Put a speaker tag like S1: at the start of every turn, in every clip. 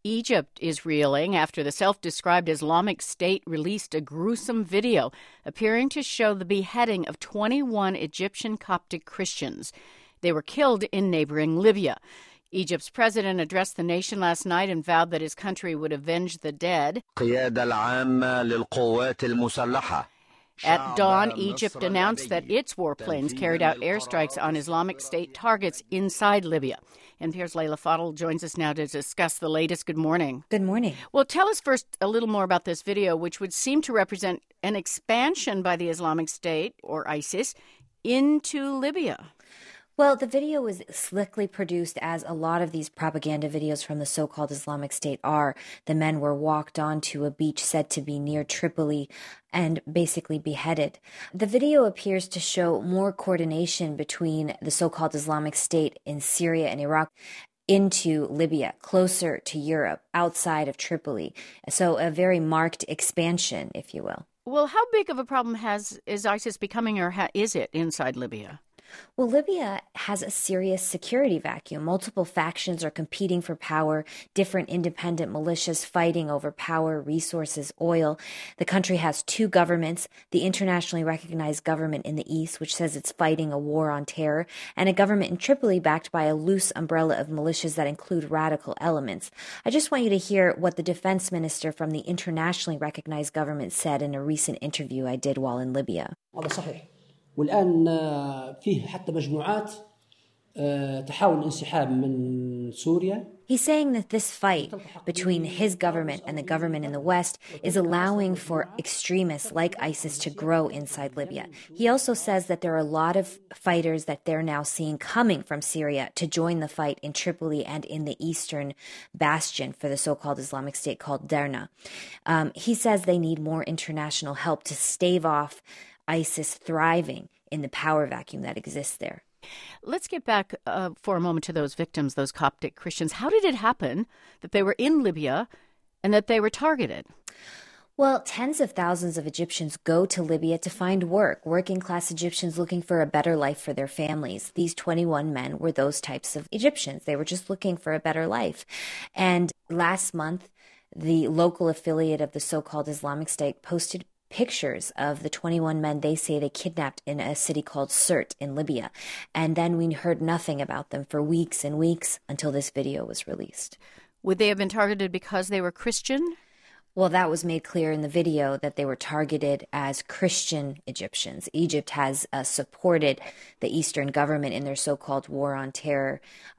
S1: Egypt is reeling after the self-described Islamic State released a gruesome video appearing to show the beheading of 21 Egyptian Coptic Christians. They were killed in neighboring Libya. Egypt's president addressed the nation last night and vowed that his country would avenge the dead. At dawn, Egypt announced that its warplanes carried out airstrikes on Islamic State targets inside Libya. NPR's Leila Fadel joins us now to discuss the latest. Good morning.
S2: Good morning.
S1: Well, tell us first a little more about this video, which would seem to represent an expansion by the Islamic State, or ISIS, into Libya.
S2: Well, the video was slickly produced, as a lot of these propaganda videos from the so-called Islamic State are. The men were walked onto a beach said to be near Tripoli and basically beheaded. The video appears to show more coordination between the so-called Islamic State in Syria and Iraq into Libya, closer to Europe, outside of Tripoli. So a very marked expansion, if you will.
S1: Well, how big of a problem is ISIS becoming, or is it inside Libya?
S2: Well, Libya has a serious security vacuum. Multiple factions are competing for power, different independent militias fighting over power, resources, oil. The country has two governments, the internationally recognized government in the east, which says it's fighting a war on terror, and a government in Tripoli backed by a loose umbrella of militias that include radical elements. I just want you to hear what the defense minister from the internationally recognized government said in a recent interview I did while in Libya.
S3: والآن فيه حتى مجموعات تحاول الانسحاب من سوريا.
S2: He's saying that this fight between his government and the government in the West is allowing for extremists like ISIS to grow inside Libya. He also says that there are a lot of fighters that they're now seeing coming from Syria to join the fight in Tripoli and in the eastern bastion for the so-called Islamic State called Derna. He says they need more international help to stave off ISIS thriving in the power vacuum that exists there.
S1: Let's get back for a moment to those victims, those Coptic Christians. How did it happen that they were in Libya and that they were targeted?
S2: Well, tens of thousands of Egyptians go to Libya to find work, working-class Egyptians looking for a better life for their families. These 21 men were those types of Egyptians. They were just looking for a better life. And last month, the local affiliate of the so-called Islamic State posted pictures of the 21 men they say they kidnapped in a city called Sirte in Libya. And then we heard nothing about them for weeks and weeks until this video was released.
S1: Would they have been targeted because they were Christian?
S2: Well, that was made clear in the video that they were targeted as Christian Egyptians. Egypt has supported the Eastern government in their so-called war on terror,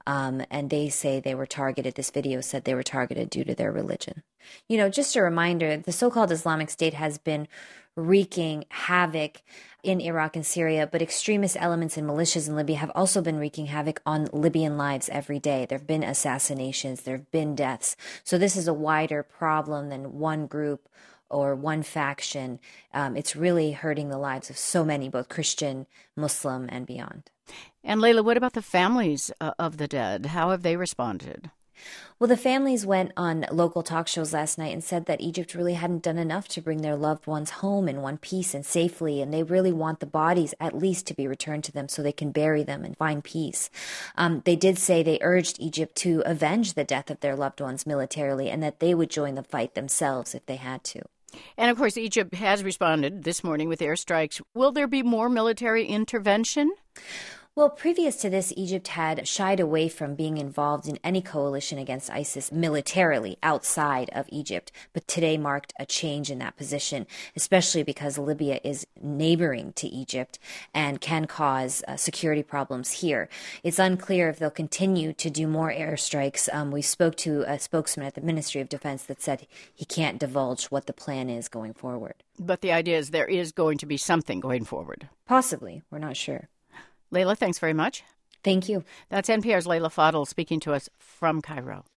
S2: and they say they were targeted. This video said they were targeted due to their religion. You know, just a reminder, the so-called Islamic State has been wreaking havoc in Iraq and Syria, but extremist elements and militias in Libya have also been wreaking havoc on Libyan lives every day. There have been assassinations, there have been deaths. So this is a wider problem than one group or one faction. It's really hurting the lives of so many, both Christian, Muslim, and beyond.
S1: And Leila, what about the families of the dead? How have they responded?
S2: Well, the families went on local talk shows last night and said that Egypt really hadn't done enough to bring their loved ones home in one piece and safely, and they really want the bodies at least to be returned to them so they can bury them and find peace. They did say they urged Egypt to avenge the death of their loved ones militarily and that they would join the fight themselves if they had to.
S1: And, of course, Egypt has responded this morning with airstrikes. Will there be more military intervention?
S2: Well, previous to this, Egypt had shied away from being involved in any coalition against ISIS militarily outside of Egypt. But today marked a change in that position, especially because Libya is neighboring to Egypt and can cause security problems here. It's unclear if they'll continue to do more airstrikes. We spoke to a spokesman at the Ministry of Defense that said he can't divulge what the plan is going forward.
S1: But the idea is there is going to be something going forward.
S2: Possibly. We're not sure.
S1: Leila, thanks very much.
S2: Thank you.
S1: That's NPR's Leila Fadel speaking to us from Cairo.